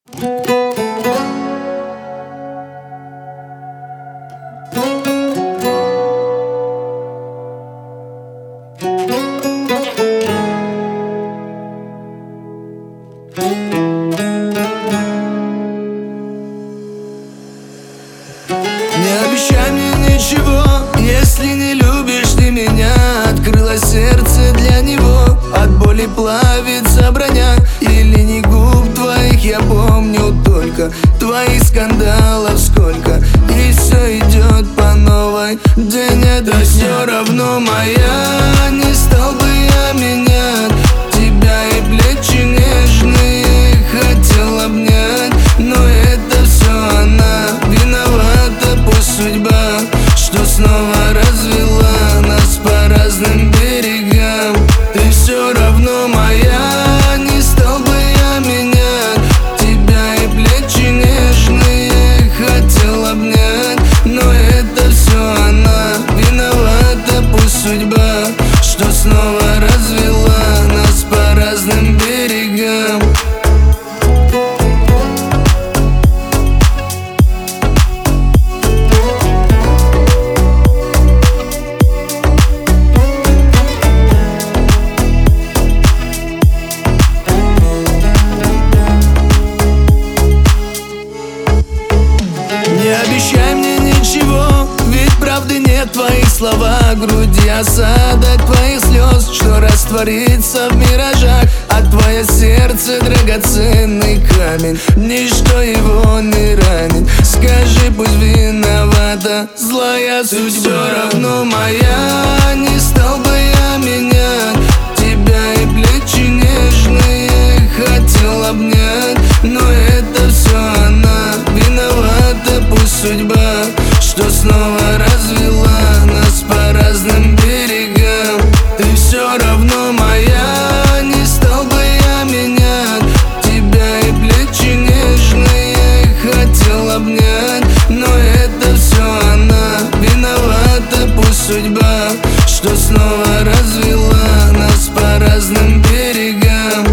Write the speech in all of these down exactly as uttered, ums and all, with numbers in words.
Не обещай мне ничего, если не любишь ты меня. Открыло сердце для него, от боли плавится броня. Или не губ твоих, я помню только твоих скандалов сколько. И все идет по новой, день это все равно моя. Не стал бы я менять тебя, и плечи нежные хотел обнять. Но это все она виновата, пусть судьба, что снова развела нас по разным берегам. Ты все равно моя, не стал бы я менять тебя, и плечи нежные хотел обнять. Но это все она виновата, пусть судьба, что снова развела нас по разным берегам. Не обещай мне ничего, ведь правды нет в твоих словах. Груди осадок твоих слез, что растворится в миражах. А твое сердце драгоценный камень, ничто его не ранит. Скажи, пусть виновата злая судьба. Все равно моя, не стал бы я менять тебя, и плечи нежные хотел обнять. Но это все она виновата, пусть судьба, что снова развела нас по разным берегам. Ты все равно моя, не стал бы я менять тебя, и плечи нежные хотел обнять. Но это все она виновата, пусть судьба, что снова развела нас по разным берегам.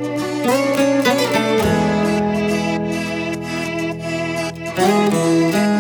Thank you.